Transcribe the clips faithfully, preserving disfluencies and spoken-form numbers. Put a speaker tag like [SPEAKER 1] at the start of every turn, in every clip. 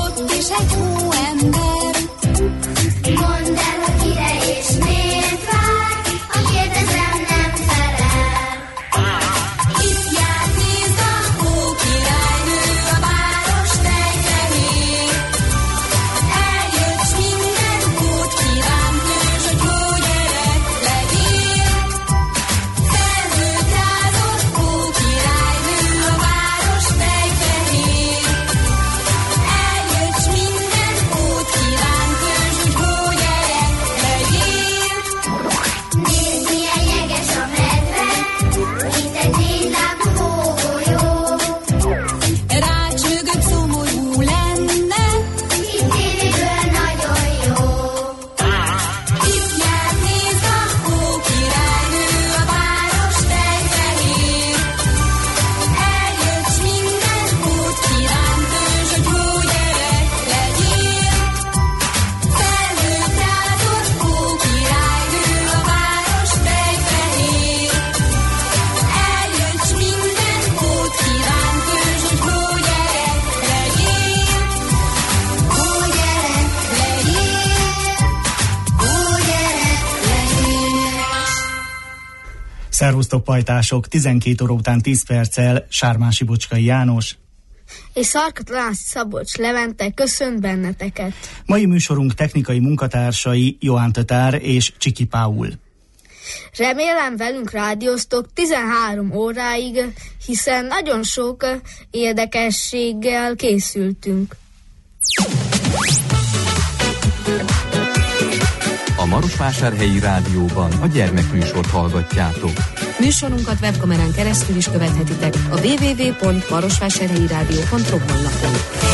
[SPEAKER 1] ott is egy hóember. Mondd el, hogy kire és miért vár, ha kérdezem, nem felel. Itt járt, nézd a hókirálynő, a város fejfehér. Eljött, s minden jót kívánt, nős, hogy jó gyerek legyél. Felhőt rázott hókirálynő, a város fejfehér. Eljött, s minden jót kívánt, nős, hogy jó gyerek legyél. Nézd, milyen jeges a medve, mint egy négylábú hógolyó. Rács mögött szomorú lenne, itt tévéből nagyon jó. Itt járt, nézd a hókirálynő, a város fejfehér. Eljött, s minden jót kívánt, nős, hogy jó gyerek legyél. Felhőt rázott hókirálynő, a város fejfehér. Eljött, s minden jót kívánt, nős, hogy jó gyerek legyél. Jó gyerek legyél, jó gyerek legyél.
[SPEAKER 2] Szervusztok, pajtások! tizenkét óra után tíz perccel Sármási Bocskai János.
[SPEAKER 3] És Szarka-Tanási Szabolcs Levente köszönt benneteket.
[SPEAKER 2] Mai műsorunk technikai munkatársai Joán Tötár és Csiki Paul.
[SPEAKER 3] Remélem velünk rádióztok tizenhárom óráig, hiszen nagyon sok érdekességgel készültünk.
[SPEAKER 4] A Marosvásárhelyi Rádióban a gyermekműsort hallgatjátok.
[SPEAKER 5] Műsorunkat webkamerán keresztül is követhetitek a double-u double-u double-u pont marosvásárhelyi rádió pont ro honlapon.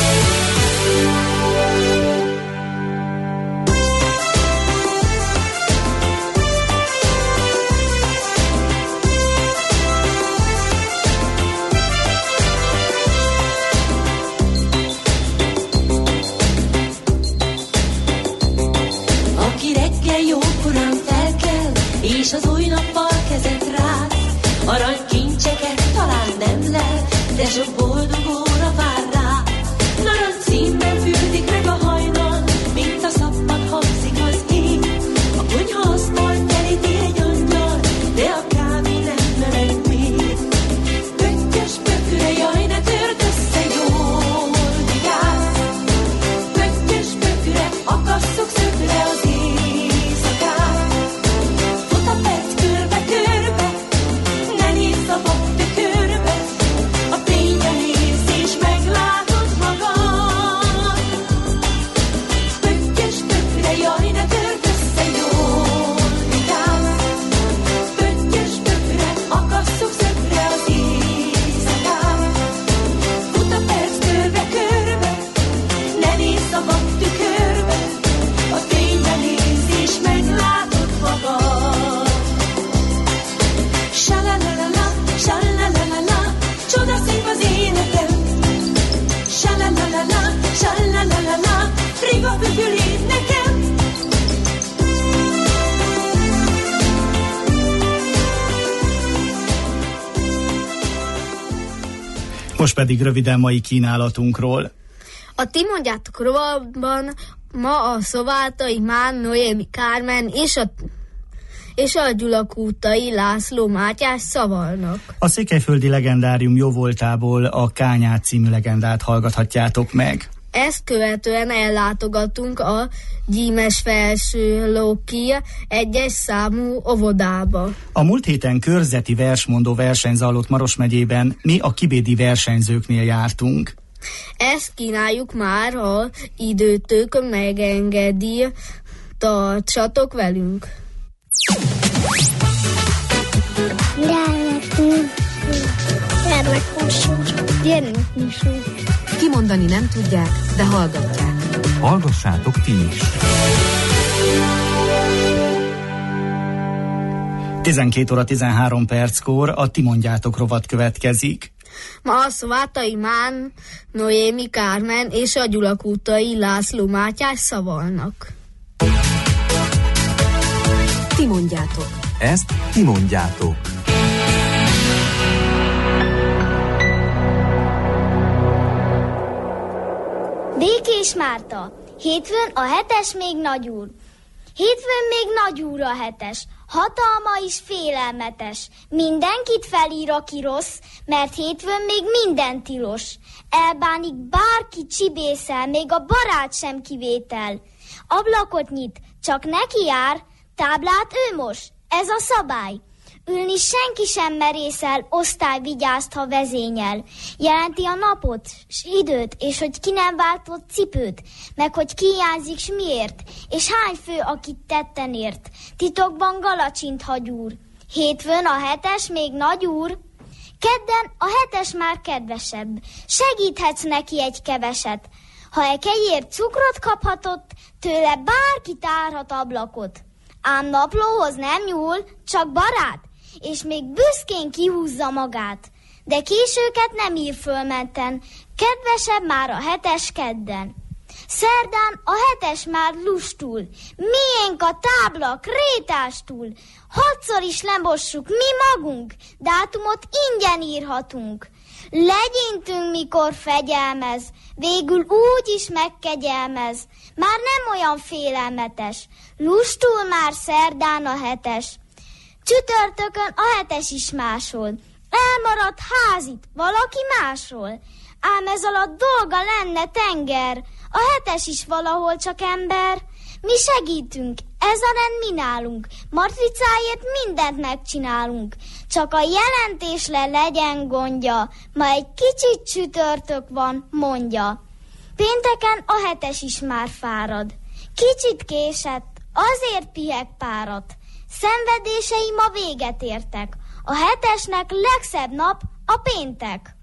[SPEAKER 6] Aki reggel jókorán felkel, és az új nappal kezet ráz, aranykincseket talán nem lel, de sok boldog óra vár rá. Narancs színben fürdik meg a hajnal, mint a szappan hangzik az ég. A konyhaasztal teríti egy angyal, de a kávé nem meleg még. Pöttyös pöküre, jaj, ne törd össze, jól vigyázz. Pöttyös pöküre, akasszuk szökre az éjszakát. Fut a perc körbe-körbe, ne nézz a vaktükörbe, a fényen nézz és meglátod magad. Pöttyös pöküre, jaj, ne törd össze, jól vigyázz. Pöttyös pöküre, akasszuk szökre az éjszakát. Fut a perc körbe-körbe, ne nézz a vaktükörbe, a fényben nézz és meglátod magad. Sa-la-la-la-la, sa-la-la-la-la, csodaszép az életem. Sa-la-la-la-la, sa-la-la-la-la, rig a pöküléd nekem.
[SPEAKER 2] Most pedig röviden mai kínálatunkról.
[SPEAKER 3] A Ti mondjátok rovatban ma a Szovátai Mán, Noémi Kármen és a, és a Gyulakútai László Mátyás szavalnak.
[SPEAKER 2] A székelyföldi legendárium jóvoltából a Kányát című legendát hallgathatjátok meg.
[SPEAKER 3] Ezt követően ellátogatunk a Gyímes Felső Lóki egyes számú óvodába.
[SPEAKER 2] A múlt héten körzeti versmondó verseny zajlott Maros megyében, mi a kibédi versenyzőknél jártunk.
[SPEAKER 3] Ezt kínáljuk már, ha időtök megengedi, tartsatok velünk.
[SPEAKER 5] Gyermekműsor. Kimondani nem tudják, de hallgatják.
[SPEAKER 4] Hallgassátok ti is!
[SPEAKER 2] tizenkét óra tizenhárom perckor a Ti mondjátok rovat következik.
[SPEAKER 3] Ma a Szovátai Mán, Noémi Kármen és a Gyulakútai László Mátyás szavalnak.
[SPEAKER 5] Ti mondjátok.
[SPEAKER 4] Ezt ti mondjátok.
[SPEAKER 1] Békés Márta. Hétfőn a hetes még nagyúr. Hétfőn még nagyúr a hetes. Hatalma is félelmetes. Mindenkit felír, aki rossz, mert hétfőn még minden tilos. Elbánik bárki csibészel, még a barát sem kivétel. Ablakot nyit, csak neki jár, táblát ő mos, ez a szabály. Ülni senki sem merészel, osztály vigyázt, ha vezényel. Jelenti a napot, s időt, és hogy ki nem váltott cipőt, meg hogy ki hiányzik, s miért, és hány fő, akit tetten ért. Titokban galacsint hagyúr. Hétfőn a hetes még nagy úr. Kedden a hetes már kedvesebb. Segíthetsz neki egy keveset. Ha e kegyért cukrot kaphatott, tőle bárki tárhat ablakot. Ám naplóhoz nem nyúl, csak barát, és még büszkén kihúzza magát. De későket nem ír fölmenten, kedvesebb már a hetes kedden. Szerdán a hetes már lustul, miénk a tábla krétástul. Hatszor is lemossuk mi magunk, dátumot ingyen írhatunk. Legyintünk, mikor fegyelmez, végül úgy is megkegyelmez. Már nem olyan félelmetes, lustul már szerdán a hetes. Csütörtökön a hetes is másol, elmaradt házit valaki másról. Ám ez alatt dolga lenne tenger, a hetes is valahol csak ember. Mi segítünk, ez a rend mi nálunk, matricáért mindent megcsinálunk. Csak a jelentésre legyen gondja, ma egy kicsit csütörtök van, mondja. Pénteken a hetes is már fárad, kicsit késett, azért piheg párat. Szenvedései ma véget értek, a hetesnek legszebb nap a péntek.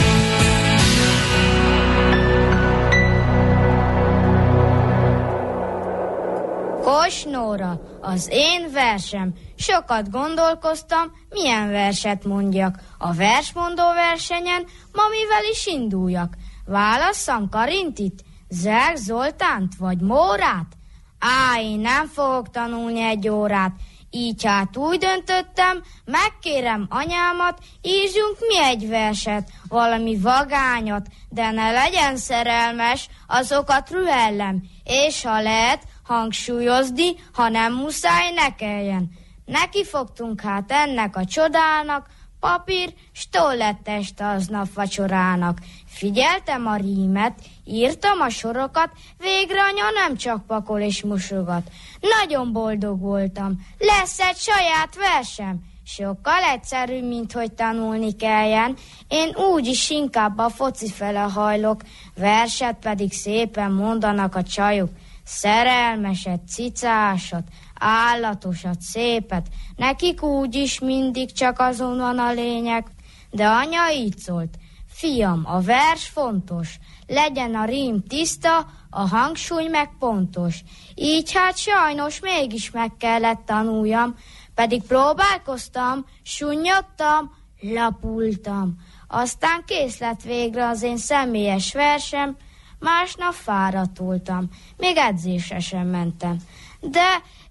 [SPEAKER 3] Kos Nóra, az én versem. Sokat gondolkoztam, milyen verset mondjak. A versmondó versenyen ma mivel is induljak? Válasszam Karintit, Zelk Zoltánt vagy Mórát? Á, én nem fogok tanulni egy órát. Így hát úgy döntöttem, megkérem anyámat, írjunk mi egy verset, valami vagányat, de ne legyen szerelmes, azokat rühellem, és ha lehet, hangsúlyozni, ha nem muszáj, ne kelljen. Neki fogtunk hát ennek a csodának, papír, s tollettest aznap vacsorának. Figyeltem a rímet, írtam a sorokat, végre anya nem csak pakol és mosogat. Nagyon boldog voltam, lesz egy saját versem, sokkal egyszerűbb, mint hogy tanulni kelljen. Én úgyis inkább a foci fele hajlok, verset pedig szépen mondanak a csajok. Szerelmeset, cicásat, állatosat, szépet, nekik úgyis mindig csak azon van a lényeg. De anya így szólt, fiam, a vers fontos, legyen a rím tiszta, a hangsúly meg pontos. Így hát sajnos mégis meg kellett tanuljam, pedig próbálkoztam, sunnyadtam, lapultam. Aztán kész lett végre az én személyes versem, másnap fáradt voltam, még edzésre sem mentem. De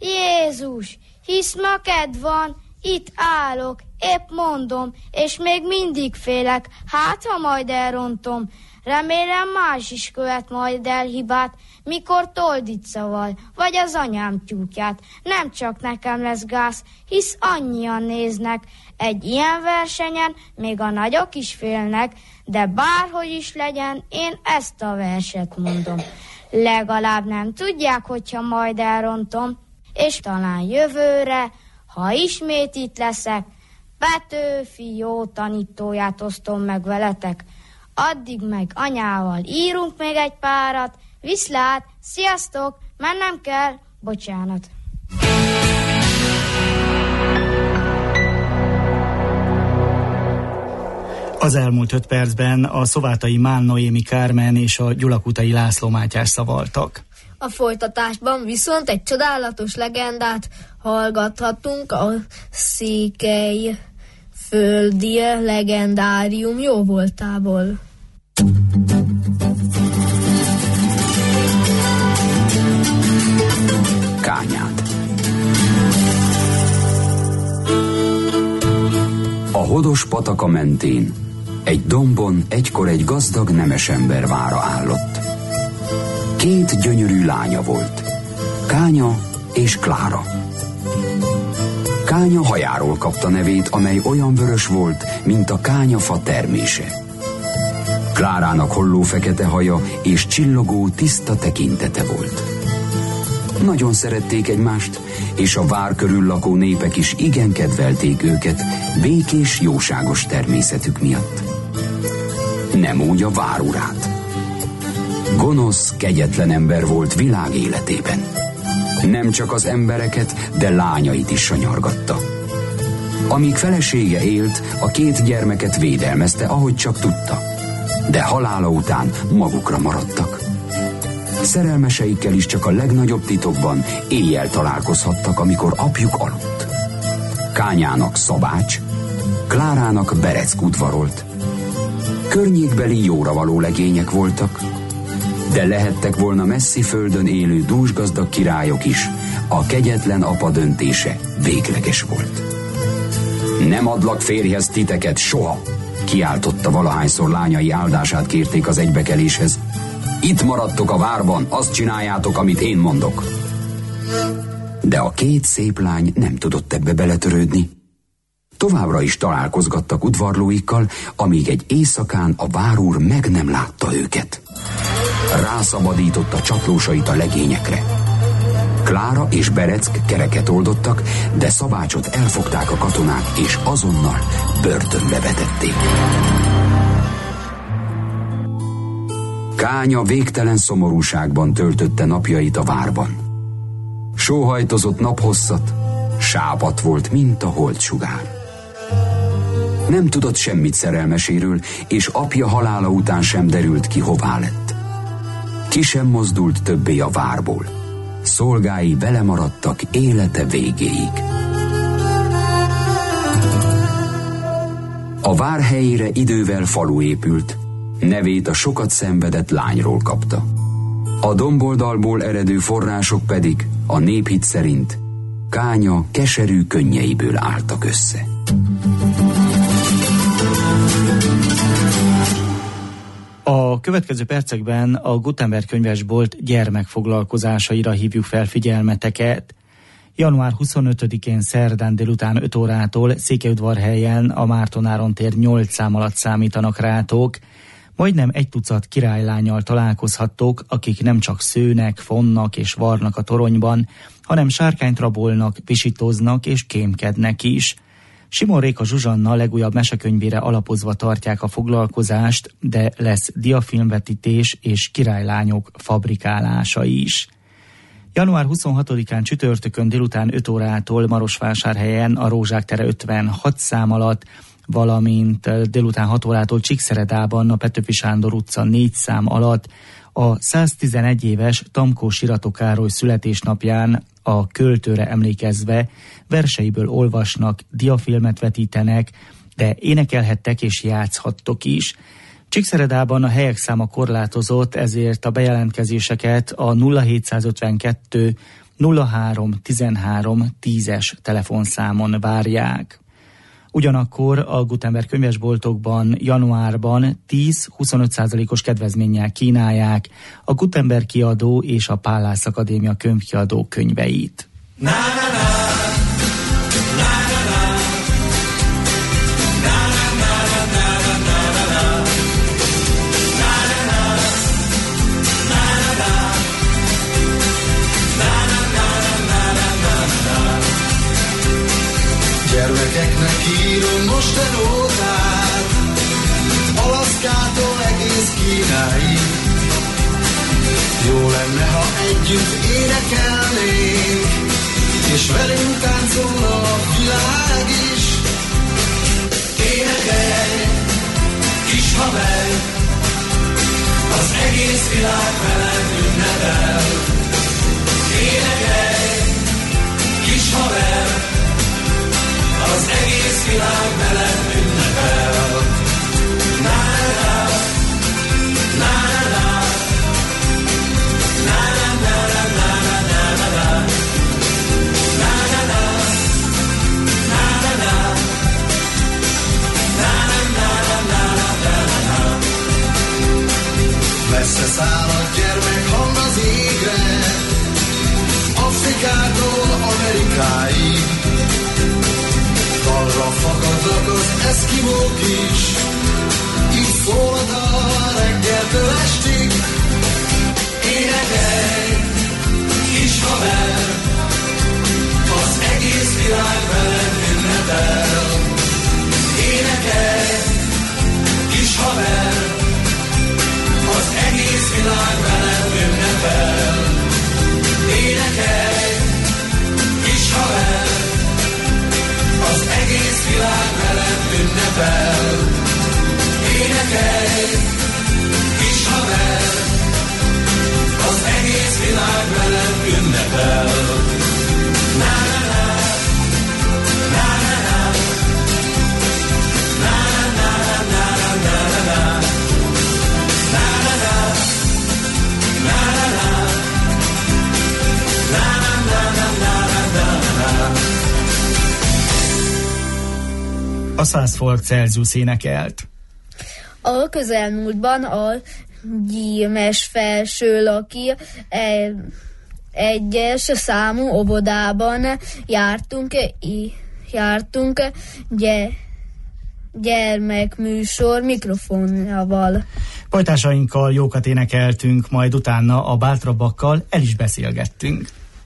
[SPEAKER 3] Jézus, hisz ma kedv van, itt állok, épp mondom, és még mindig félek, hát ha majd elrontom. Remélem más is követ majd el hibát, mikor Toldit szaval, vagy az anyám tyúkját. Nem csak nekem lesz gáz, hisz annyian néznek. Egy ilyen versenyen még a nagyok is félnek, de bárhogy is legyen, én ezt a verset mondom. Legalább nem tudják, hogyha majd elrontom, és talán jövőre, ha ismét itt leszek, Petőfi jó tanítóját osztom meg veletek. Addig meg anyával írunk még egy párat. Viszlát, sziasztok, mennem kell, bocsánat.
[SPEAKER 2] Az elmúlt öt percben a szovátai Mán Noémi Kármen és a gyulakutai László Mátyás szavaltak.
[SPEAKER 3] A folytatásban viszont egy csodálatos legendát hallgathatunk, a székely földi legendárium jóvoltából.
[SPEAKER 7] Kányád. A Hodos pataka mentén egy dombon egykor egy gazdag nemes ember vára állott. Két gyönyörű lánya volt, Kánya és Klára. Kánya hajáról kapta nevét, amely olyan vörös volt, mint a kányafa termése. Klárának holló fekete haja és csillogó, tiszta tekintete volt. Nagyon szerették egymást, és a vár körül lakó népek is igen kedvelték őket, békés, jóságos természetük miatt. Nem úgy a várurát. Gonosz, kegyetlen ember volt világ életében. Nem csak az embereket, de lányait is sanyargatta. Amíg felesége élt, a két gyermeket védelmezte, ahogy csak tudta. De halála után magukra maradtak. Szerelmeseikkel is csak a legnagyobb titokban éjjel találkozhattak, amikor apjuk aludt. Kányának Szabács, Klárának Bereck udvarolt. Környékbeli jóravaló legények voltak, de lehettek volna messzi földön élő dúsgazdag királyok is, a kegyetlen apa döntése végleges volt. Nem adlak férjhez titeket soha, kiáltotta valahányszor lányai áldását kérték az egybekeléshez. Itt maradtok a várban, azt csináljátok, amit én mondok. De a két szép lány nem tudott ebbe beletörődni. Továbbra is találkozgattak udvarlóikkal, amíg egy éjszakán a várúr meg nem látta őket. Rászabadította csatlósait a legényekre. Klára és Bereck kereket oldottak, de Szabácsot elfogták a katonák, és azonnal börtönbe vetették. Kánya végtelen szomorúságban töltötte napjait a várban. Sóhajtozott naphosszat, sápadt volt, mint a holdsugár. Nem tudott semmit szerelmeséről, és apja halála után sem derült ki, hová lett. Ki sem mozdult többé a várból. Szolgái vele maradtak élete végéig. A vár helyére idővel falu épült, nevét a sokat szenvedett lányról kapta. A domboldalból eredő források pedig a néphit szerint Kánya keserű könnyeiből álltak össze.
[SPEAKER 2] A következő percekben a Gutenberg könyvesbolt gyermekfoglalkozásaira hívjuk fel figyelmeteket. január huszonötödikén szerdán délután öt órától Székelyudvarhelyen a Márton-Áron tér nyolc szám alatt számítanak rátok. Majdnem egy tucat királylánnyal találkozhattok, akik nem csak szőnek, fonnak és varnak a toronyban, hanem sárkányt rabolnak, visítoznak és kémkednek is. Simon Réka Zsuzsanna legújabb mesekönyvére alapozva tartják a foglalkozást, de lesz diafilmvetítés és királylányok fabrikálása is. január huszonhatodikán csütörtökön délután öt órától Marosvásárhelyen a Rózsák tere ötvenhat szám alatt, valamint délután hat órától Csíkszeredában a Petőfi Sándor utca négy szám alatt a száztizenegy éves Tamkó Siratok Károly születésnapján a költőre emlékezve verseiből olvasnak, diafilmet vetítenek, de énekelhettek és játszhattok is. Csíkszeredában a helyek száma korlátozott, ezért a bejelentkezéseket a nulla hétszázötvenkettő nulla három tizenhárom tízes telefonszámon várják. Ugyanakkor a Gutenberg könyvesboltokban januárban tíz-huszonöt százalékos kedvezménnyel kínálják a Gutenberg kiadó és a Pállász Akadémia könyvkiadó könyveit. Na, na, na.
[SPEAKER 8] Gyermekeknek írom most a nótát, Alaszkától egész Kínáig. Jó lenne, ha együtt énekelnénk, és velünk táncolna a világ is. Énekelj, kis haver, az egész világ veled ünnepel. Énekelj, kis haver, az egész világ veled ünnepel. Na-na-na, na-na-na, na-na-na-na-na-na-na-na, na-na-na, na-na-na, na-na-na-na-na-na. Messze száll a gyermek hang az dalok is, így szólnak a reggeltől estig. Énekelj, kis haver, az egész világ veled ünnepel. Énekelj, kis haver, az egész világ veled ünnepel. Énekelj, kis haver, az egész világ veled ünnepel. Énekelj, kis haver, az egész világ veled ünnepel. Na na na, na na na, na na na na na na na, na na na, na na na, na na na na na na.
[SPEAKER 2] A száz folt Celsius énekelt.
[SPEAKER 9] A közelmúltban a Gyímes Felsőlaki egyes számú óvodában jártunk, jártunk gy- gyermekműsor mikrofonjával.
[SPEAKER 2] Pajtásainkkal jókat énekeltünk, majd utána a bátrabbakkal el is beszélgettünk.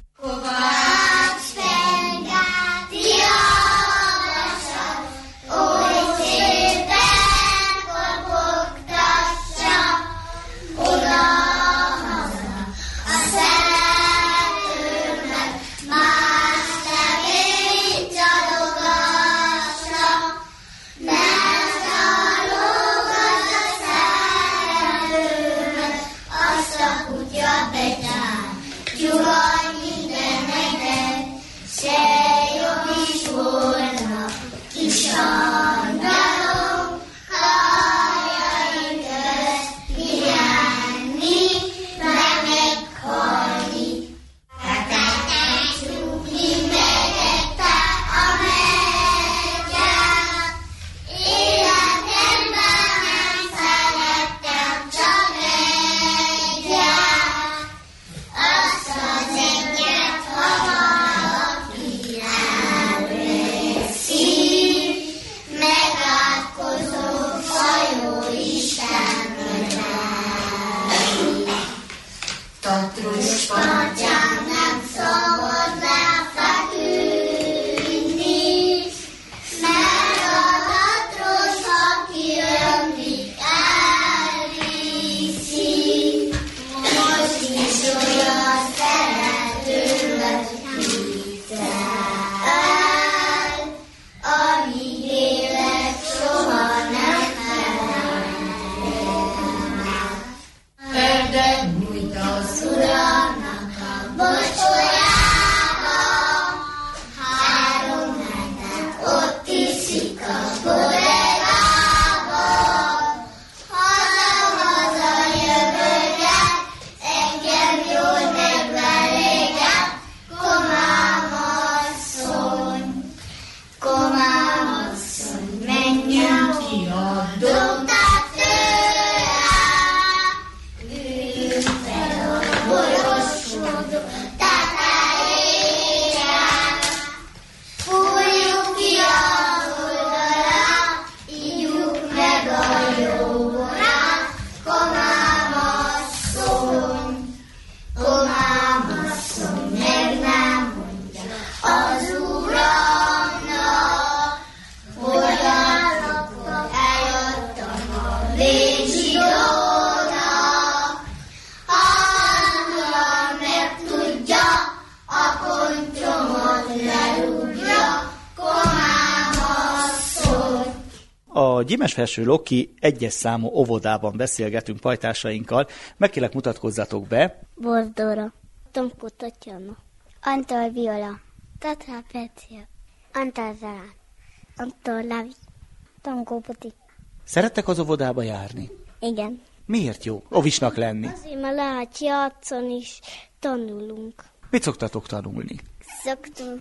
[SPEAKER 2] A Gyímes Felsőlaki egyes számú óvodában beszélgetünk pajtásainkkal. Megkérlek, mutatkozzatok be.
[SPEAKER 1] Bozdora. Tomko Tatjana. Antal Viola. Tatra Pecia. Antal Zalán. Antal Lavi. Tomko Poti.
[SPEAKER 2] Szerettek az óvodába járni?
[SPEAKER 1] Igen.
[SPEAKER 2] Miért jó ovisnak lenni?
[SPEAKER 1] Azért, mert lehet játszani is, tanulunk.
[SPEAKER 2] Mit szoktatok tanulni?
[SPEAKER 1] Szoktunk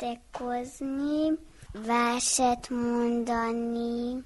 [SPEAKER 1] matekozni, verset mondani,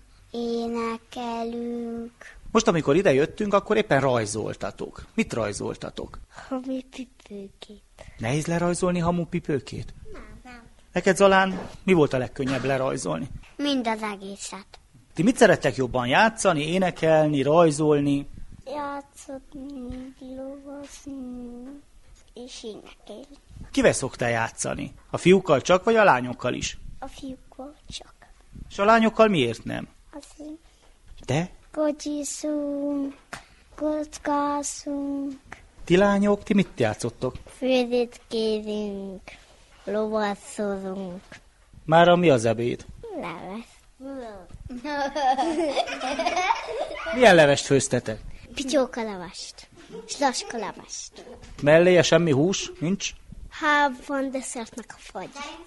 [SPEAKER 1] énekelünk.
[SPEAKER 2] Most, amikor ide jöttünk, akkor éppen rajzoltatok. Mit rajzoltatok?
[SPEAKER 1] Hamupipőkét.
[SPEAKER 2] Nehéz lerajzolni hamupipőkét?
[SPEAKER 1] Nem, nem.
[SPEAKER 2] Neked, Zalán, mi volt a legkönnyebb lerajzolni?
[SPEAKER 1] Mind az egészet.
[SPEAKER 2] Ti mit szerettek jobban? Játszani, énekelni, rajzolni?
[SPEAKER 1] Játszani, lovazni és énekelni.
[SPEAKER 2] Kivel szoktál játszani? A fiúkkal csak, vagy a lányokkal is?
[SPEAKER 1] A fiúkkal csak.
[SPEAKER 2] És a lányokkal miért nem?
[SPEAKER 1] Azért.
[SPEAKER 2] De?
[SPEAKER 1] Kocsiszunk, kockázunk.
[SPEAKER 2] Ti lányok, ti mit játszottok?
[SPEAKER 1] Főzét kérünk, lovasszorunk.
[SPEAKER 2] Mára mi az ebéd?
[SPEAKER 1] Leves.
[SPEAKER 2] Milyen levest főztetek?
[SPEAKER 1] Pityókalevest, slaskalevest.
[SPEAKER 2] Melléje semmi hús? Nincs?
[SPEAKER 1] Hát van desszertnek a fagy.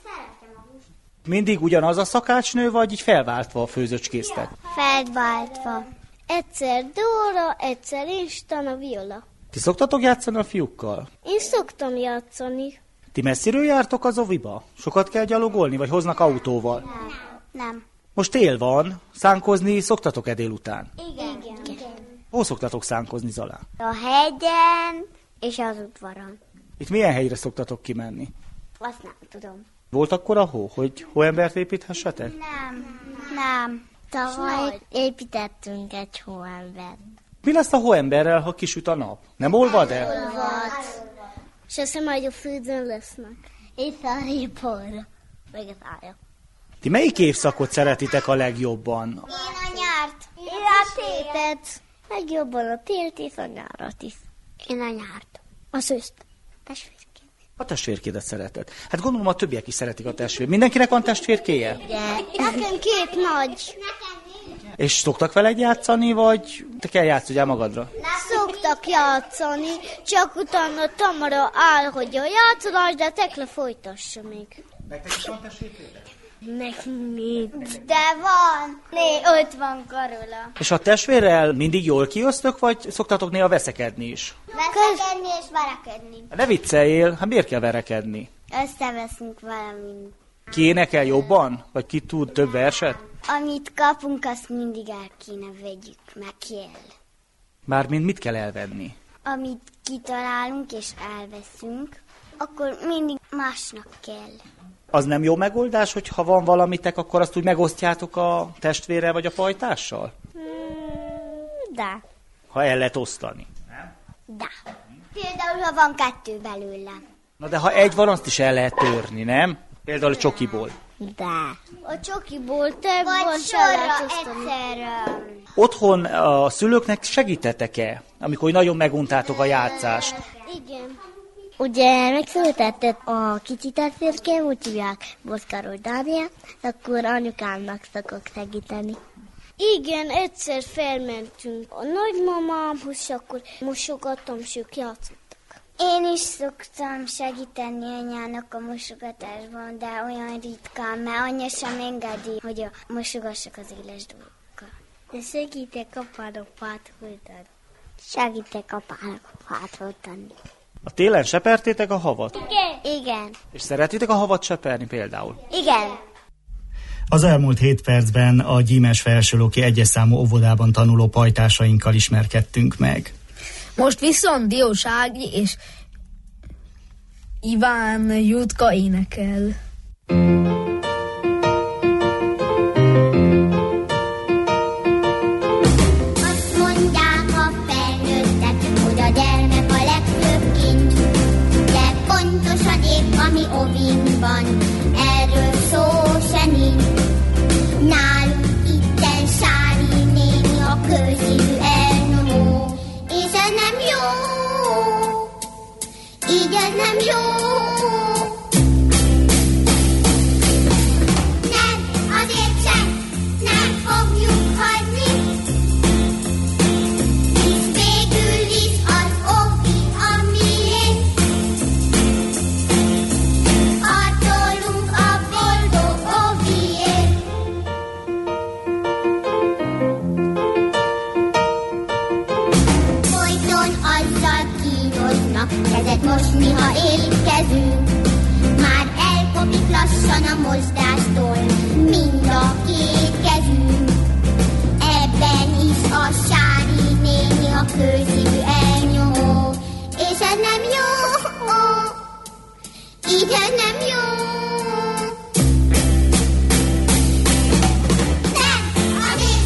[SPEAKER 2] Mindig ugyanaz a szakácsnő, vagy így felváltva a főzöcskéztek?
[SPEAKER 1] Felváltva. Egyszer Dóra, egyszer Isten a Viola.
[SPEAKER 2] Ti szoktatok játszani a fiúkkal?
[SPEAKER 1] Én szoktam játszani.
[SPEAKER 2] Ti messziről jártok az oviba? Sokat kell gyalogolni, vagy hoznak autóval?
[SPEAKER 1] Nem. Nem.
[SPEAKER 2] Most tél van, szánkozni szoktatok-e délután?
[SPEAKER 1] Igen. Igen.
[SPEAKER 2] Hol szoktatok szánkozni, Zalá?
[SPEAKER 1] A hegyen és az udvaron.
[SPEAKER 2] Itt milyen helyre szoktatok kimenni?
[SPEAKER 1] Azt nem tudom.
[SPEAKER 2] Volt akkor a hó, hogy hóembert építhessetek?
[SPEAKER 1] Nem. Nem. Tavaly építettünk egy hóembert.
[SPEAKER 2] Mi lesz a hóemberrel, ha kisüt a nap? Nem olvad el?
[SPEAKER 1] Olvad. És azt hiszem, hogy a földön lesznek. És a riporra. Meg az állja.
[SPEAKER 2] Ti melyik évszakot szeretitek a legjobban?
[SPEAKER 1] Én a nyárt. Én a tétet. Legjobban a télt és a nyárat is. Én a nyárt. A szőzt. Testvérként.
[SPEAKER 2] A testvérkédet szereted. Hát gondolom a többiek is szeretik a testvér. Mindenkinek van testvérkéje?
[SPEAKER 1] Igen. Nekem két nagy.
[SPEAKER 2] És szoktak vele játszani, vagy te kell játszani el magadra?
[SPEAKER 1] Szoktak játszani, csak utána Tamara áll, hogy a játszolás, de Tekla folytassa még.
[SPEAKER 2] Nektek is van testvérkéde?
[SPEAKER 1] Nekünk. De van. Né, ott van Karola.
[SPEAKER 2] És a testvérrel mindig jól kiöztök, vagy szoktatok néha veszekedni is?
[SPEAKER 1] Veszekedni és verekedni.
[SPEAKER 2] Ne vicceljél, hát miért kell verekedni?
[SPEAKER 1] Összeveszünk valamint.
[SPEAKER 2] Ki énekel jobban? Vagy ki tud több verset?
[SPEAKER 1] Amit kapunk, azt mindig el kéne vegyük, meg kell.
[SPEAKER 2] Mármint mit kell elvenni?
[SPEAKER 1] Amit kitalálunk és elveszünk, akkor mindig másnak kell.
[SPEAKER 2] Az nem jó megoldás, hogy ha van valamitek, akkor azt úgy megosztjátok a testvérrel vagy a pajtással?
[SPEAKER 1] De.
[SPEAKER 2] Ha el lehet osztani.
[SPEAKER 1] De. Például, ha van kettő belőle.
[SPEAKER 2] Na de ha egy van, azt is el lehet törni, nem? Például a csokiból.
[SPEAKER 1] De. A csokiból több van, sorra egyszerre.
[SPEAKER 2] Otthon a szülőknek segítettek-e, amikor nagyon meguntátok a játszást?
[SPEAKER 1] Igen. Ugye megszületett a kicsi testvérkém, úgy hívják Boszkáról Dániel, akkor anyukámnak szokok segíteni. Igen, egyszer felmentünk a nagymamámhoz, és akkor mosogattam, és ők játszottak. Én is szoktam segíteni anyának a mosogatásban, de olyan ritkán, mert anya sem engedi, hogy a mosogassak az éles dolgokkal. De segítek apának pátoltani. Segítek apának pátoltani.
[SPEAKER 2] A télen sepertétek a havat?
[SPEAKER 1] Igen. Igen.
[SPEAKER 2] És szeretitek a havat seperni például?
[SPEAKER 1] Igen.
[SPEAKER 2] Az elmúlt hét percben a Gyímes Felsőlóki egyes számú óvodában tanuló pajtásainkkal ismerkedtünk meg.
[SPEAKER 9] Most viszont Diós Ági és Iván Jutka énekel.
[SPEAKER 1] Azt mondják a felnőttek, hogy a gyermek a legfőbb kincs, de pontosan épp ami ovinkban, erről szó se nincs. Nálunk itten Sári néni a közívű elnyomó, és ez nem jó, így ez nem jó. Nem, azért sem, nem fogjuk hagyni, hisz végül is az ovi a miénk. Harcolunk a boldog oviért. Folyton azzal kínoznak, kezet mosni, ha érkezünk. Már elkopik lassan a mosdástól mind a két kezünk. Ebben is a Sári néni a közívű elnyomó, és ez nem jó, így ez nem jó. Nem, azért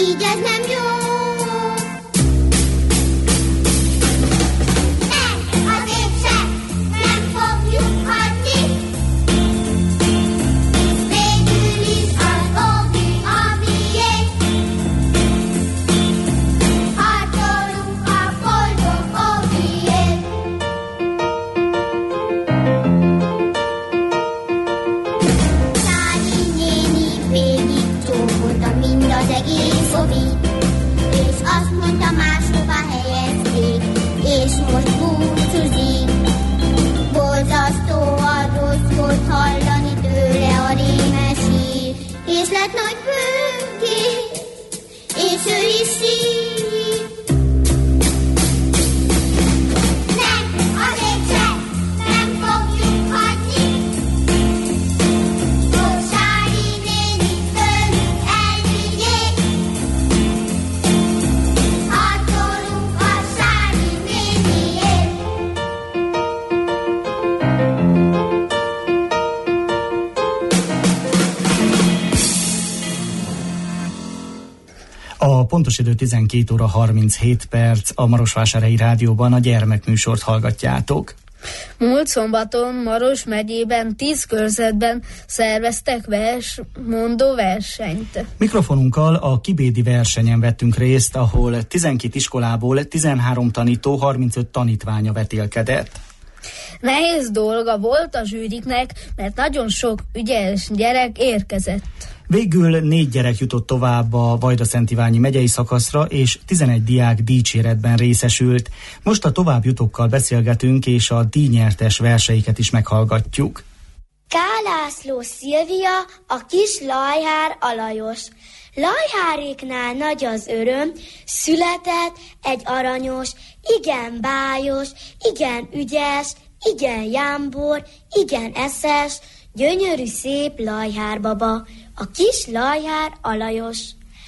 [SPEAKER 10] így ez nem jó. Nagy bőké, és ő is sír. Nem, azért sem, nem fogjuk hagyni. Ó, Sári néni tőlünk elvigyék. Harcolunk a Sári néniért.
[SPEAKER 2] A pontos idő tizenkét óra harminchét perc, a Marosvásárhelyi Rádióban a gyermekműsort hallgatjátok.
[SPEAKER 9] Múlt szombaton Maros megyében tíz körzetben szerveztek versmondó versenyt.
[SPEAKER 2] Mikrofonunkkal a kibédi versenyen vettünk részt, ahol tizenkét iskolából tizenhárom tanító, harmincöt tanítványa vetélkedett.
[SPEAKER 9] Nehéz dolga volt a zsűriknek, mert nagyon sok ügyes gyerek érkezett.
[SPEAKER 2] Végül négy gyerek jutott tovább a Vajdaszántiványi megyei szakaszra, és tizenegy diák díjcséretben részesült. Most a továbbjutókkal beszélgetünk, és a díjnyertes verseiket is meghallgatjuk.
[SPEAKER 1] K. László Szilvia, a kis Lajhár Alajos. Lajháréknál nagy az öröm, született egy aranyos, igen bájos, igen ügyes, igen jámbor, igen eszes, gyönyörű szép Lajhárbaba, a kis Lajhár Alajos.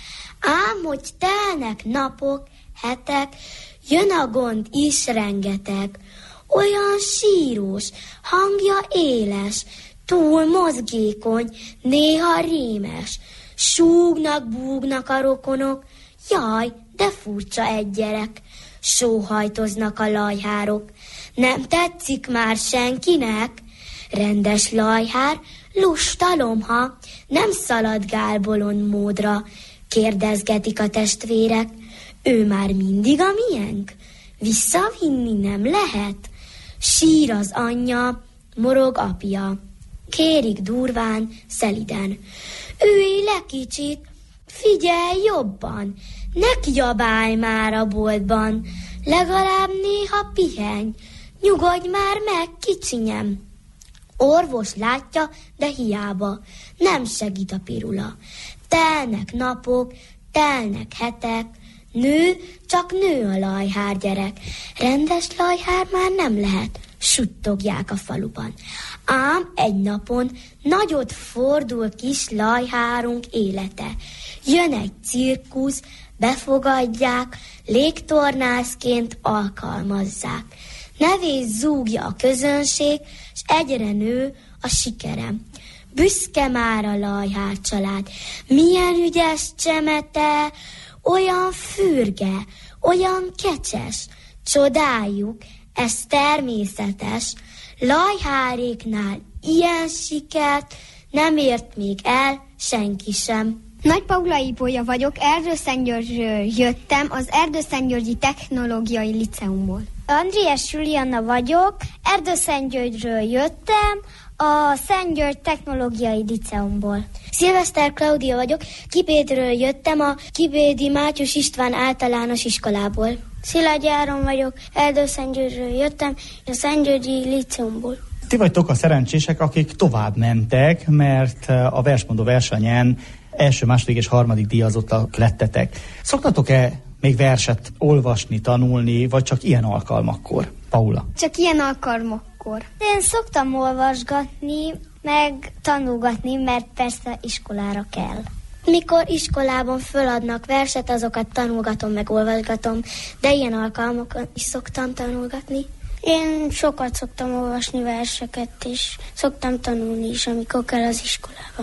[SPEAKER 1] Ám hogy telnek napok, hetek, jön a gond is rengeteg. Olyan sírós, hangja éles, túl mozgékony, néha rémes. Súgnak, búgnak a rokonok, jaj, de furcsa egy gyerek. Sóhajtoznak a lajhárok, nem tetszik már senkinek. Rendes Lajhár, lusta lomha, nem szaladgál bolond módra. Kérdezgetik a testvérek, ő már mindig a miénk? Visszavinni nem lehet? Sír az anyja, morog apja. Kérik durván, szeliden. Ülj le kicsit, figyelj jobban, ne kiabálj már a boltban, legalább néha pihenj, nyugodj már meg, kicsinyem. Orvos látja, de hiába, nem segít a pirula. Telnek napok, telnek hetek, nő, csak nő a Lajhár gyerek. Rendes Lajhár már nem lehet, suttogják a faluban. Ám egy napon nagyot fordul kis Lajhárunk élete. Jön egy cirkusz, befogadják, légtornászként alkalmazzák. Nevét zúgja a közönség, s egyre nő a sikerem. Büszke már a Lajhár család, milyen ügyes csemete, olyan fürge, olyan kecses. Csodáljuk, ez természetes. Lajháréknál ilyen sikert nem ért még el senki sem.
[SPEAKER 11] Nagy Paula Ipolya vagyok, Erdőszentgyörgyről jöttem, az Erdőszentgyörgyi Technológiai Liceumból.
[SPEAKER 1] Andriás Julianna vagyok, Erdőszentgyörgyről jöttem, a Szent György Technológiai Liceumból.
[SPEAKER 12] Szilveszter Klaudia vagyok, Kibédről jöttem, a Kibédi Mátyus István általános iskolából.
[SPEAKER 13] Szilágyi Áron vagyok, Erdőszentgyörgyről jöttem, a Szent Györgyi Liceumból.
[SPEAKER 2] Ti vagytok a szerencsések, akik tovább mentek, mert a versmondó versenyen első, második és harmadik díjazottak lettetek. Szoktatok-e még verset olvasni, tanulni, vagy csak ilyen alkalmakkor? Paula.
[SPEAKER 11] Csak ilyen alkalmakkor.
[SPEAKER 1] Én szoktam olvasgatni, meg tanulgatni, mert persze iskolára kell.
[SPEAKER 12] Mikor iskolában föladnak verset, azokat tanulgatom, meg olvasgatom, de ilyen alkalmakon is szoktam tanulgatni.
[SPEAKER 13] Én sokat szoktam olvasni verseket, és szoktam tanulni is, amikor kell az iskolába.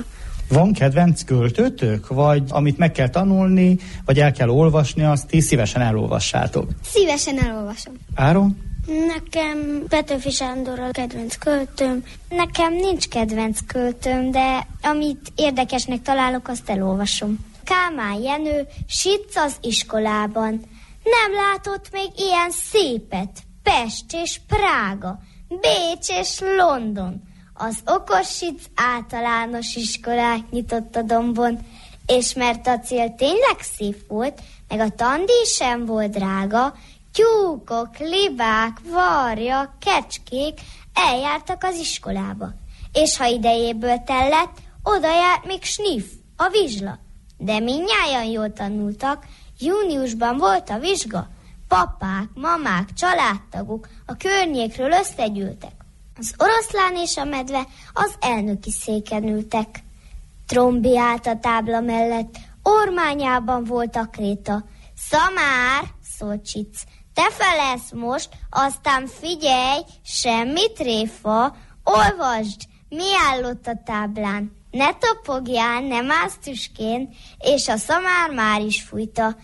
[SPEAKER 2] Van kedvenc költőtök? Vagy amit meg kell tanulni, vagy el kell olvasni, azt ti szívesen elolvassátok?
[SPEAKER 11] Szívesen elolvasom.
[SPEAKER 2] Áron?
[SPEAKER 13] Nekem Petőfi Sándor a kedvenc költőm.
[SPEAKER 12] Nekem nincs kedvenc költőm, de amit érdekesnek találok, azt elolvasom. Kálmán Jenő, Sic az iskolában. Nem látott még ilyen szépet. Pest és Prága, Bécs és London. Az okos Sic általános iskolát nyitott a dombon, és mert a cél tényleg szép volt, meg a tandíj sem volt drága, tyúkok, libák, varja, kecskék eljártak az iskolába. És ha idejéből tellett, oda járt még Sniff, a vizsla. De mindnyájan jól tanultak, júniusban volt a vizsga. Papák, mamák, családtagok a környékről összegyűltek. Az oroszlán és a medve az elnöki széken ültek. Trombi állt a tábla mellett, ormányában volt a kréta. Szamár, szólt Sic, te felelsz most, aztán figyelj, semmi tréfa, olvasd, mi állott a táblán. Ne topogjál, nem állsz tüskén, és a szamár már is fújta.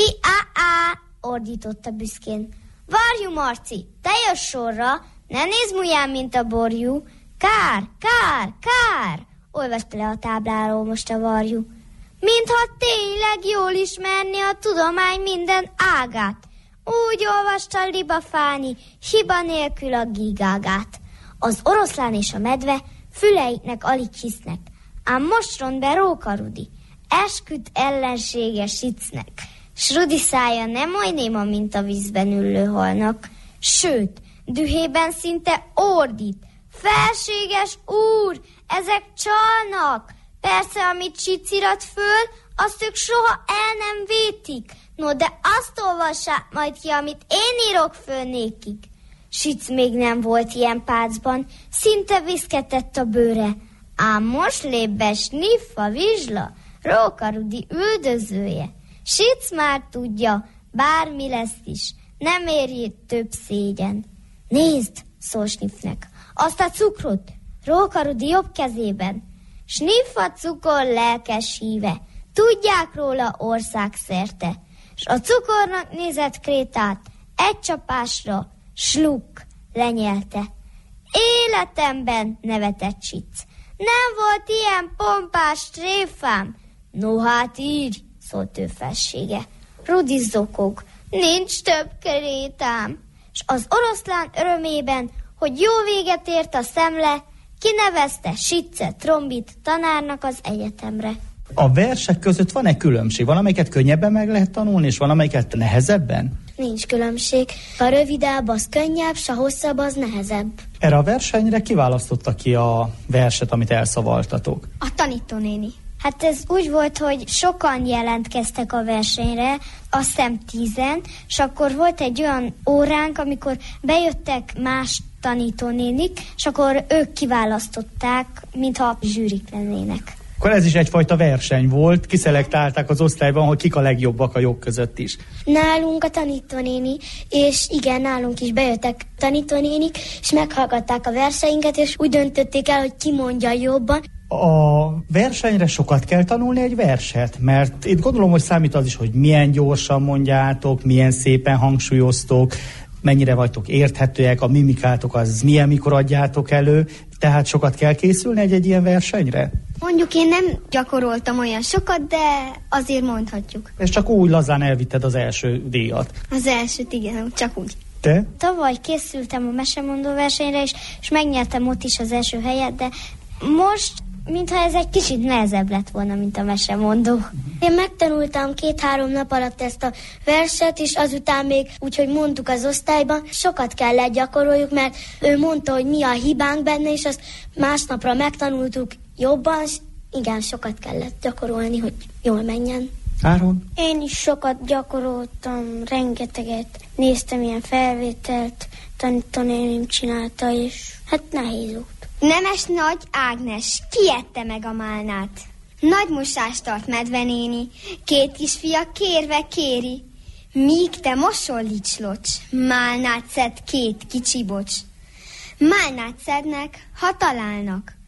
[SPEAKER 12] I-á-á, ordította büszkén. Varjú, Marci, te jössz sorra, ne nézd múlján, mint a borjú. Kár, kár, kár, olvasta le a tábláról most a varjú. Mintha tényleg jól ismerni a tudomány minden ágát. Úgy olvasta Libafáni, hiba nélkül a gigágát. Az oroszlán és a medve füleiknek alig hisznek, ám most ront be Róka Rudi, esküdt ellensége Sicnek. S Rudi szája nem oly néma, mint a vízben üllő halnak, sőt, dühében szinte ordít. Felséges úr, ezek csalnak! Persze, amit Sic irat föl, azt ők soha el nem vétik. No, de azt olvassák majd ki, amit én írok föl nékik. Sic még nem volt ilyen pácban, szinte viszketett a bőre. Ám most lép be Sniff, a vizsla, Róka Rudi üldözője. Sic már tudja, bármi lesz is, nem éri több szégyen. Nézd, szól Sniffnek, azt a cukrot, Róka Rudi jobb kezében. Sniff a cukor lelkes híve, tudják róla országszerte. S a cukornak nézett krétát, egy csapásra, sluk, lenyelte. Életemben nevetett Sic. Nem volt ilyen pompás tréfám. No hát írj, szólt ő felsége. Rudi zokog, nincs több krétám. S az oroszlán örömében, hogy jó véget ért a szemle, kinevezte Sicet Trombit tanárnak az egyetemre.
[SPEAKER 2] A versek között van-e különbség? Van, amelyiket könnyebben meg lehet tanulni, és van, amelyiket nehezebben?
[SPEAKER 13] Nincs különbség. A rövidebb az könnyebb, s a hosszabb az nehezebb.
[SPEAKER 2] Erre a versenyre kiválasztotta ki a verset, amit elszavaltatok?
[SPEAKER 11] A tanítónéni.
[SPEAKER 12] Hát ez úgy volt, hogy sokan jelentkeztek a versenyre, azt hiszem tízen, és akkor volt egy olyan óránk, amikor bejöttek más tanítónénik, és akkor ők kiválasztották, mintha zsűrik lennének.
[SPEAKER 2] Akkor ez is egyfajta verseny volt, kiszelektálták az osztályban, hogy kik a legjobbak a jog között is.
[SPEAKER 13] Nálunk a tanítónéni, és igen, nálunk is bejöttek tanítónénik, és meghallgatták a verseinket, és úgy döntötték el, hogy ki mondja jobban.
[SPEAKER 2] A versenyre sokat kell tanulni egy verset, mert itt gondolom, hogy számít az is, hogy milyen gyorsan mondjátok, milyen szépen hangsúlyoztok, mennyire vagytok érthetőek, a mimikátok az milyen, mikor adjátok elő, tehát sokat kell készülni egy-egy ilyen versenyre?
[SPEAKER 11] Mondjuk én nem gyakoroltam olyan sokat, de azért mondhatjuk.
[SPEAKER 2] És csak úgy lazán elvitted az első díjat?
[SPEAKER 11] Az elsőt, igen, csak úgy.
[SPEAKER 2] Te?
[SPEAKER 12] Tavaly készültem a mesemondó versenyre, és, és megnyertem ott is az első helyet, de most, mintha ez egy kicsit nehezebb lett volna, mint a mesemondó.
[SPEAKER 13] Én megtanultam két-három nap alatt ezt a verset, és azután még úgyhogy mondtuk az osztályban, sokat kellett gyakoroljuk, mert ő mondta, hogy mi a hibánk benne, és azt másnapra megtanultuk jobban, és igen, sokat kellett gyakorolni, hogy jól menjen.
[SPEAKER 2] Áron?
[SPEAKER 13] Én is sokat gyakoroltam, rengeteget. Néztem ilyen felvételt, tanítónénim csinálta, és hát nehéz volt.
[SPEAKER 11] Nemes Nagy Ágnes, ki ette meg a málnát? Nagy mosást tart medvenéni, két kisfia kérve kéri. Míg te mosol, licslocs, málnát szed két kicsi bocs. Málnát szednek, ha találnak.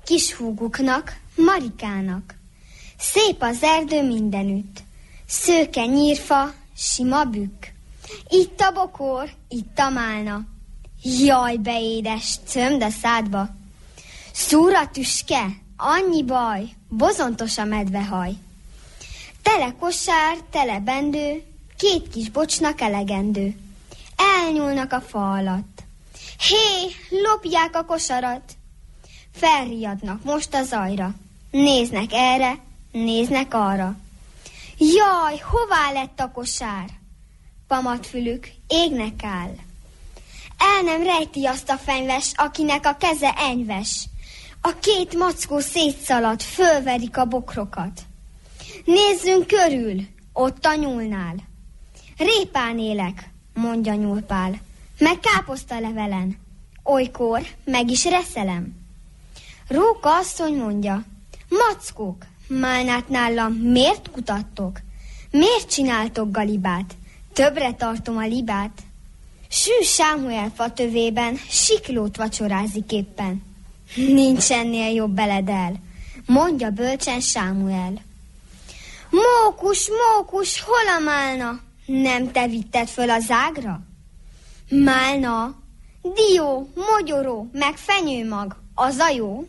[SPEAKER 11] kis húguknak, Marikának. Szép az erdő mindenütt, szőke nyírfa, sima bükk. Itt a bokor, itt a málna, jaj, de édes, cömd a szádba. Szúr a tüske, annyi baj, bozontos a medvehaj. Tele kosár, tele bendő, két kis bocsnak elegendő. Elnyúlnak a fa alatt. Hé, lopják a kosarat. Felriadnak most a zajra. Néznek erre, néznek arra. Jaj, hová lett a kosár? Pamatfülük égnek áll. El nem rejti azt a fenyves, akinek a keze enyves. A két mackó szétszalad, fölverik a bokrokat. Nézzünk körül, ott a nyúlnál. Répán élek, mondja Nyúlpál, meg káposztalevelen. Olykor meg is reszelem. Róka asszony mondja, mackók, málnát nálam miért kutattok? Miért csináltok galibát? Többre tartom a libát. Sű Sámuel fa tövében siklót vacsorázik éppen. Nincs ennél jobb beledel, mondja bölcsen Sámuel. Mókus, mókus, hol a málna? Nem te vitted föl az ágra? Málna, dió, mogyoró, meg fenyőmag, az a jó?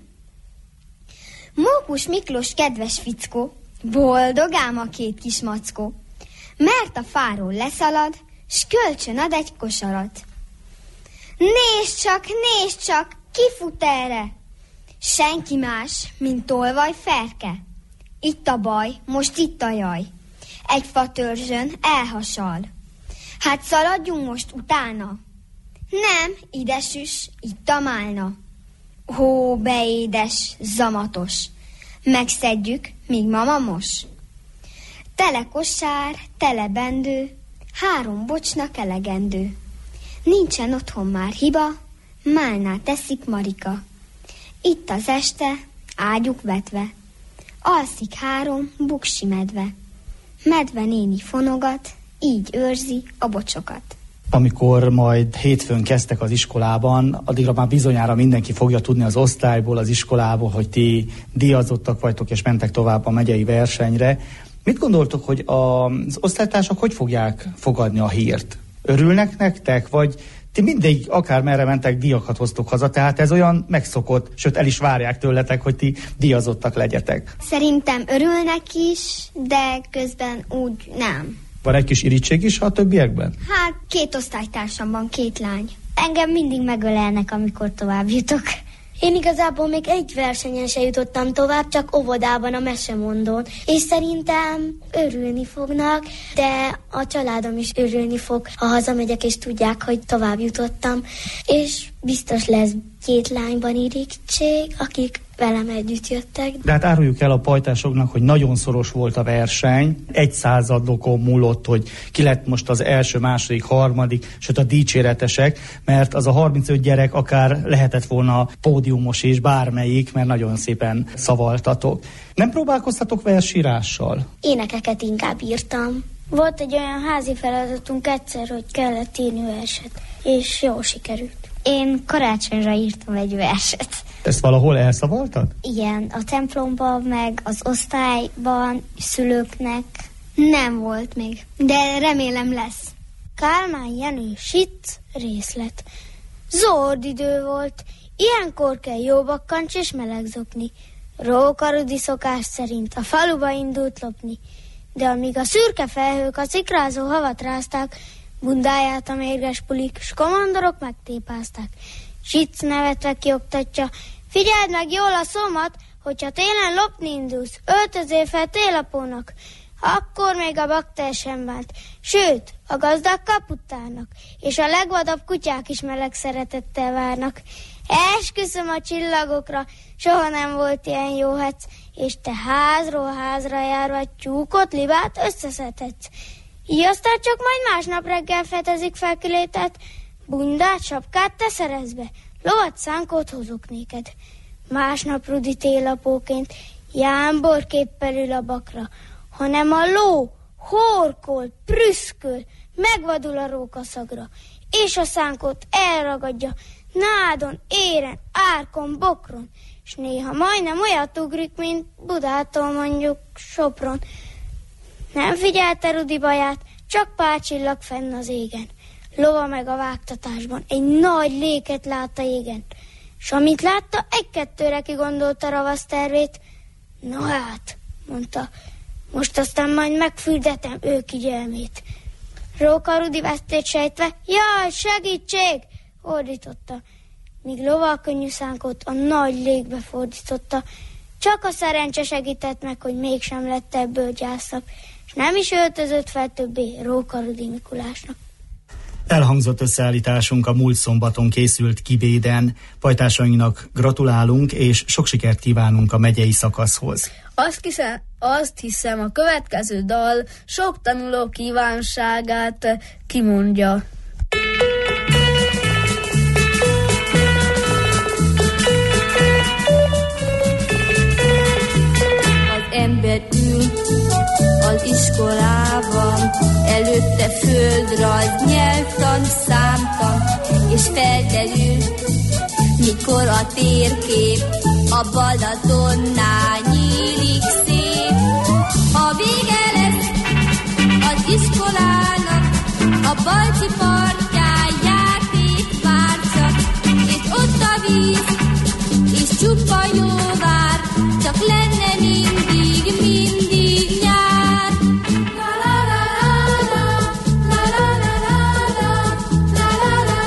[SPEAKER 11] Mókus Miklós kedves fickó, boldog ám a két kis mackó, mert a fáról leszalad, s kölcsön ad egy kosarat. Nézd csak, nézd csak, ki fut erre? Senki más, mint tolvaj Ferke. Itt a baj, most itt a jaj. Egy fatörzsön elhasal. Hát szaladjunk most utána? Nem, ide süss, itt a málna. Hó, beédes, zamatos. Megszedjük, míg mama mos. Tele kosár, tele bendő, három bocsnak elegendő. Nincsen otthon már hiba, málnát teszik Marika. Itt az este, ágyuk vetve, alszik három buksi medve. Medve néni fonogat, így őrzi a bocsokat.
[SPEAKER 2] Amikor majd hétfőn kezdtek az iskolában, addigra már bizonyára mindenki fogja tudni az osztályból, az iskolából, hogy ti díjazottak vagytok és mentek tovább a megyei versenyre. Mit gondoltok, hogy az osztálytársak hogy fogják fogadni a hírt? Örülnek nektek, vagy ti mindig akármerre mentek, díjakat hoztok haza, tehát ez olyan megszokott, sőt el is várják tőletek, hogy ti díjazottak legyetek?
[SPEAKER 11] Szerintem örülnek is, de közben úgy nem.
[SPEAKER 2] Van egy kis irítség is a többiekben?
[SPEAKER 11] Hát két osztálytársam van, két lány.
[SPEAKER 12] Engem mindig megölelnek, amikor tovább jutok.
[SPEAKER 13] Én igazából még egy versenyen se jutottam tovább, csak óvodában a mesemondón. És szerintem örülni fognak, de a családom is örülni fog, ha hazamegyek és tudják, hogy tovább jutottam. És biztos lesz két lányban irítség, akik velem együtt jöttek.
[SPEAKER 2] De hát áruljuk el a pajtásoknak, hogy nagyon szoros volt a verseny. Egy századokon múlott, hogy ki lett most az első, második, harmadik, sőt a dicséretesek, mert az a harmincöt gyerek akár lehetett volna pódiumos is, bármelyik, mert nagyon szépen szavaltatok. Nem próbálkoztatok versírással?
[SPEAKER 13] Énekeket inkább írtam.
[SPEAKER 12] Volt egy olyan házi feladatunk egyszer, hogy kellett írni verset, és jól sikerült. Én karácsonyra írtam egy verset.
[SPEAKER 2] Ezt valahol elszavaltad?
[SPEAKER 12] Igen, a templomban, meg az osztályban, szülőknek.
[SPEAKER 11] Nem volt még, de remélem lesz.
[SPEAKER 12] Kálmán Jenő sitt részlet. Zord idő volt, ilyenkor kell jó bakkancs és meleg zokni. Róka Rudi szokás szerint a faluba indult lopni, de amíg a szürke felhők a szikrázó havat rázták, bundáját a mérges pulik, s komandorok megtépázták. Sic nevetve kioktatja, figyeld meg jól a szómat, hogyha télen lopni indulsz, öltözél fel télapónak, akkor még a bakter sem bánt, sőt, a gazdag kaputtának, és a legvadabb kutyák is meleg szeretettel várnak. Esküszöm a csillagokra, soha nem volt ilyen jó hec, és te házról házra járva tyúkot, libát összeszedhetsz. Így aztán csak majd másnap reggel fetezik fel kilétet, bundát, sapkát te szerezz be, lovat szánkót hozok néked. Másnap Rudi télapóként jámborképpel ül a bakra, hanem a ló horkol, prüszköl, megvadul a rókaszagra, és a szánkót elragadja nádon, éren, árkon, bokron,
[SPEAKER 13] és néha majdnem olyat ugrik, mint Budától mondjuk Sopron. Nem figyelte Rudi baját, csak pár csillag fenn az égen. Lova meg a vágtatásban egy nagy léket lát a jégen, s amit látta, egy-kettőre kigondolta ravasz tervét. No hát, mondta, most aztán majd megfürdetem ő kigyelmét. Róka Rudi vesztét sejtve, jaj, segítség! Ordította, míg Lova a könnyű szánkot a nagy légbe fordította. Csak a szerencse segített meg, hogy mégsem lett ebből gyászabb, és nem is öltözött fel többé Róka Rudi Mikulásnak.
[SPEAKER 2] Elhangzott összeállításunk a múlt szombaton készült Kibéden. Pajtásainknak gratulálunk, és sok sikert kívánunk a megyei szakaszhoz.
[SPEAKER 9] Azt hiszem, azt hiszem a következő dal sok tanuló kívánságát kimondja.
[SPEAKER 14] Az ember ül az iskolában, előtte földrajz, nyelvtan, számtan, és felderül, mikor a térkép a Balatonnál nyílik szép. A vége lesz az iskolának, a Balti partján játék már csak, és ott a víz, és csupa jó vár, csak lenne mindig, mindig nyár. La la la la la, la la la la la, la la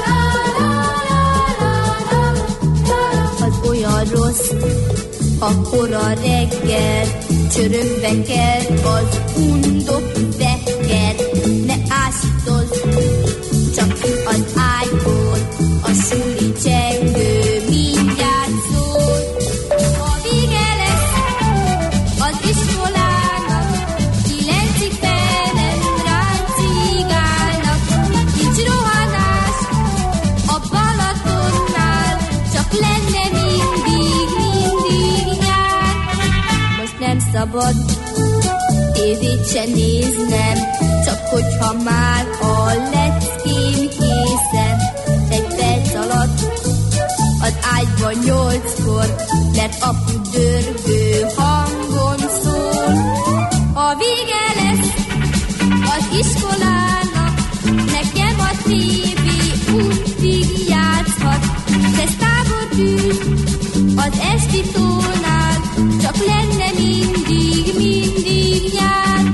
[SPEAKER 14] la la la. Az olyan rossz, akkor a reggel csörögve kell az undok vekker. Ne ásítozz, csak ki az ágyból, a suli csengő mindjárt szól. A vége lesz az iskolának, kilencig fel nem ráncigálnak. Nincs rohanás a Balatonnál, csak lenne mindig, mindig nyár. Most nem szabad tévét se néznem, csak hogyha már a leckém készen. Egy perc alatt az ágyban nyolckor, mert apu dörgő hangon szól. A vége lesz az iskolának, nekem a tévé útig játszhat, de tábortűz az esti tónál, csak lenne mindig, mindig nyár.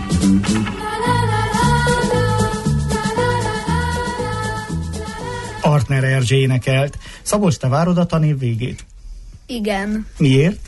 [SPEAKER 2] Partner Erzsé énekelt. Szabolcs, te várod a tanév végét?
[SPEAKER 9] Igen.
[SPEAKER 2] Miért?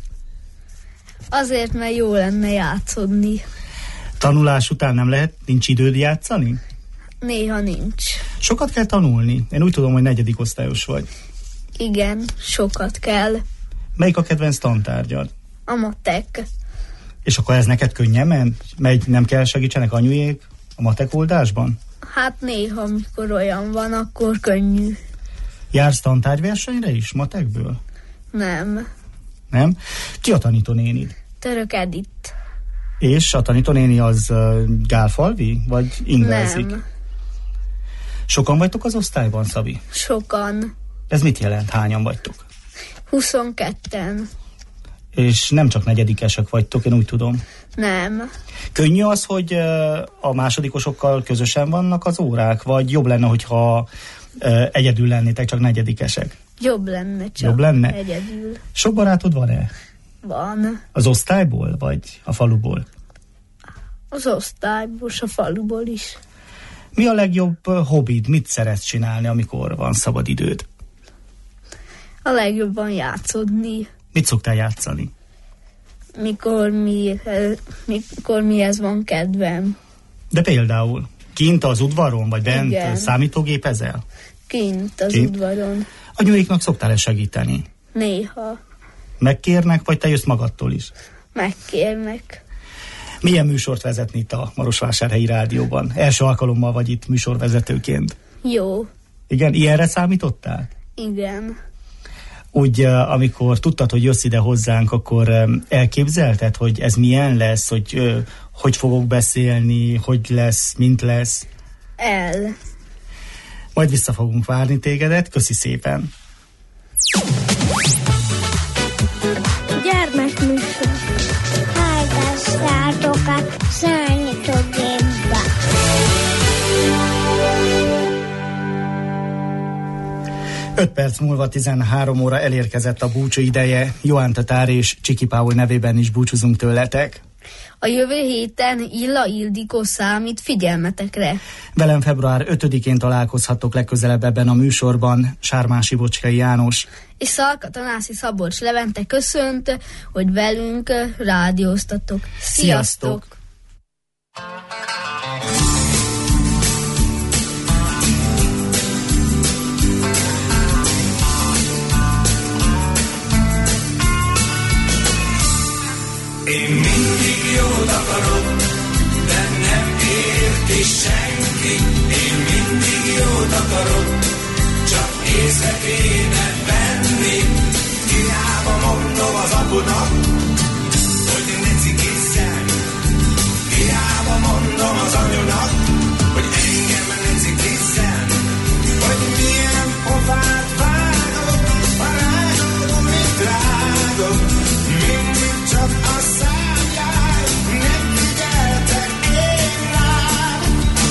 [SPEAKER 9] Azért, mert jó lenne játszodni.
[SPEAKER 2] Tanulás után nem lehet, nincs időd játszani?
[SPEAKER 9] Néha nincs.
[SPEAKER 2] Sokat kell tanulni. Én úgy tudom, hogy negyedik osztályos vagy.
[SPEAKER 9] Igen, sokat kell.
[SPEAKER 2] Melyik a kedvenc tantárgyad?
[SPEAKER 9] A matek.
[SPEAKER 2] És akkor ez neked könnyen ment? Megy, nem kell segítsenek anyujék a matek oldásban?
[SPEAKER 9] Hát néha, amikor olyan van, akkor könnyű.
[SPEAKER 2] Jársz tantárgyversenyre is, matekből?
[SPEAKER 9] Nem.
[SPEAKER 2] Nem? Ki a tanítónénid?
[SPEAKER 9] Török Edith.
[SPEAKER 2] És a tanítónéni az uh, gálfalvi, vagy ingázik?
[SPEAKER 9] Nem.
[SPEAKER 2] Sokan vagytok az osztályban, Szabi?
[SPEAKER 9] Sokan.
[SPEAKER 2] Ez mit jelent? Hányan vagytok?
[SPEAKER 9] huszonketten.
[SPEAKER 2] És nem csak negyedikesek vagytok, én úgy tudom.
[SPEAKER 9] Nem.
[SPEAKER 2] Könnyű az, hogy uh, a másodikosokkal közösen vannak az órák, vagy jobb lenne, hogyha uh, egyedül lennétek, csak negyedikesek?
[SPEAKER 9] Jobb lenne csak
[SPEAKER 2] Jobb lenne?
[SPEAKER 9] egyedül.
[SPEAKER 2] Sok barátod van-e?
[SPEAKER 9] Van.
[SPEAKER 2] Az osztályból, vagy a faluból?
[SPEAKER 9] Az osztályból, a faluból is.
[SPEAKER 2] Mi a legjobb hobbid? Mit szeretsz csinálni, amikor van szabad időd?
[SPEAKER 9] A legjobban játszodni.
[SPEAKER 2] Mit szoktál játszani?
[SPEAKER 9] Mikor, mi, mikor mihez van kedvem.
[SPEAKER 2] De például kint az udvaron, vagy bent
[SPEAKER 9] Igen.
[SPEAKER 2] számítógépezel?
[SPEAKER 9] Kint az
[SPEAKER 2] Kint?
[SPEAKER 9] udvaron.
[SPEAKER 2] Anyuéknak szoktál-e segíteni?
[SPEAKER 9] Néha.
[SPEAKER 2] Megkérnek, vagy te jössz magadtól is?
[SPEAKER 9] Megkérnek.
[SPEAKER 2] Milyen műsort vezetni itt a Marosvásárhelyi Rádióban? Első alkalommal vagy itt műsorvezetőként.
[SPEAKER 9] Jó.
[SPEAKER 2] Igen, ilyenre számítottál?
[SPEAKER 9] Igen.
[SPEAKER 2] Úgy, amikor tudtad, hogy jössz ide hozzánk, akkor elképzelted, hogy ez milyen lesz, hogy hogy fogok beszélni, hogy lesz, mint lesz?
[SPEAKER 9] El.
[SPEAKER 2] Majd vissza fogunk várni tégedet. Köszi szépen! öt perc múlva tizenhárom óra elérkezett a búcsú ideje. Joán Tatár és Csiki Pául nevében is búcsúzunk tőletek.
[SPEAKER 9] A jövő héten Illa Ildikó számít figyelmetekre.
[SPEAKER 2] Velem február ötödikén találkozhattok legközelebb ebben a műsorban. Sármási Bocskai János
[SPEAKER 9] és Szalka-Tanászi Szabolcs Levente köszönt, hogy velünk rádióztatok. Sziasztok! Sziasztok.
[SPEAKER 8] Én mindig jót akarok, de nem érti senki. Én mindig jót akarok, csak észre kéne venni. Hiába mondom az apunak, hogy ne cikizzen. Hiába mondom az anyunak, hogy engem ne cikizzen. Hogy milyen pofát vágok, ha rágok, mint rágok. Mindig csak a számjál, nem figyeltek én rád.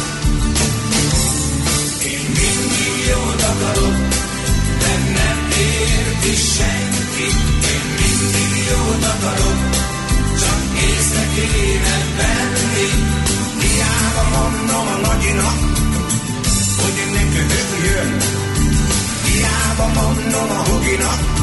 [SPEAKER 8] Én mindig jót akarok, de nem érti senki. Én mindig jót akarok, csak észre kéne venni. Hiába mondom a nagyinak, hogy ne köhögjön. Hiába mondom a huginak,